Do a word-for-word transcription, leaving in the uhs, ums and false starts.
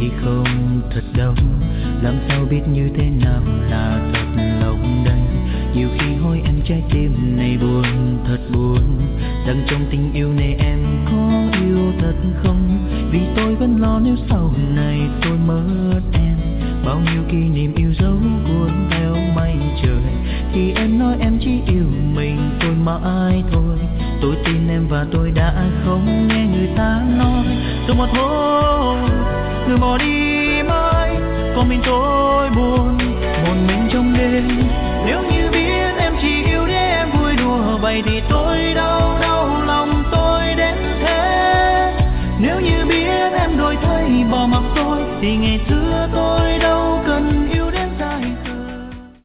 thì không thật đâu. Làm sao biết như thế nào là thật lòng đây. Nhiều khi hỏi em trái tim này buồn thật buồn, rằng trong tình yêu này em có yêu thật không. Vì tôi vẫn lo nếu sau này tôi mất em, bao nhiêu kỷ niệm yêu dấu cuốn theo mây trời, thì em nói em chỉ yêu mình tôi mãi thôi. Tôi tin em và tôi đã không nghe người ta nói. Rồi một hôm người bỏ đi mãi, còn mình tôi buồn một mình trong đêm. Nếu như biết em chỉ yêu để em vui đùa, vậy thì tôi đau đau lòng tôi đến thế. Nếu như biết em đổi thay bỏ mặc tôi, thì ngày xưa